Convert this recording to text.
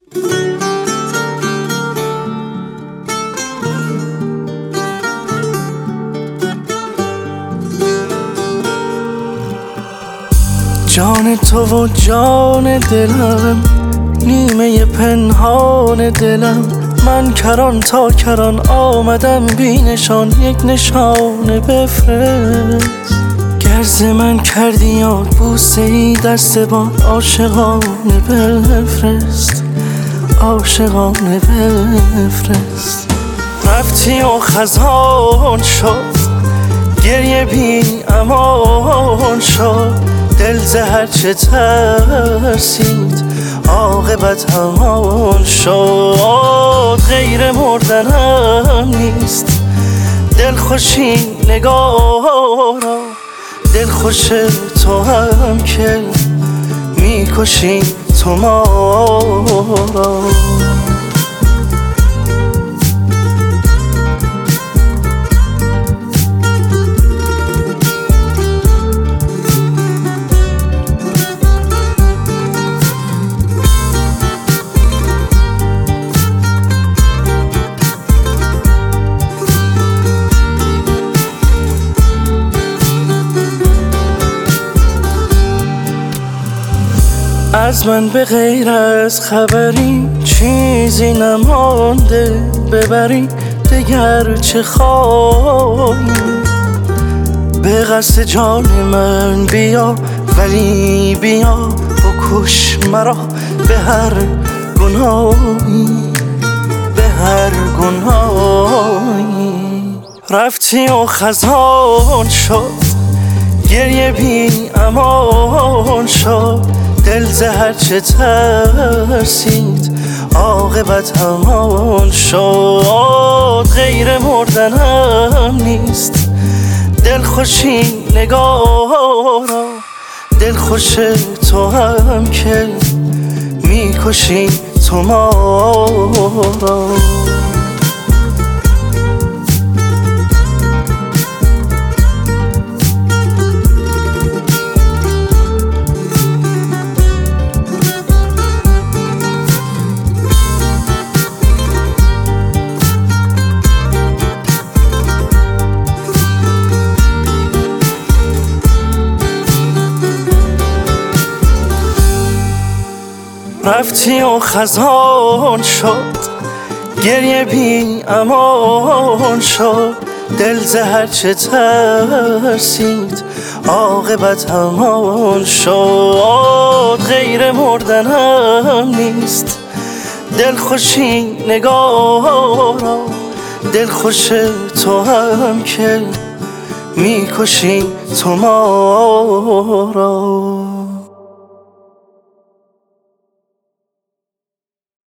جان تو و جان دلم، نیمه پنهان دلم. من کران تا کران آمدم بی نشان، یک نشانه بفرست. گر ز من کردی یاد بوسه ای دست باد، عاشقانه بفرست، عاشقانه بفرست. رفتی و خزان شد، گریه بی امان شد. دل ز هر چه ترسید عاقبت همان شد. غیر مردنم نیست دلخوشی نگارا، دلخوش تو هم که میکشی تو ما را. از من به غیر از خبری چیزی نمانده، ببری دگر چه خواهی. به قصد جان من بیا، ولی بیا بکش مرا به هر گناهی، به هر گناهی. رفتی و خزان شد، گریه بی امان شد. دل ز هر چه ترسید عاقبت همان شد. غیر مردنم نیست دلخوشی نگارا، دلخوش تو هم که میکشی تو ما را. رفتی و خزان شد، گریه بی امان شد. دل ز هر چه ترسید عاقبت همان شد. غیر مردنم نیست دلخوشی نگارا، دلخوش تو هم که میکشی تو ما را.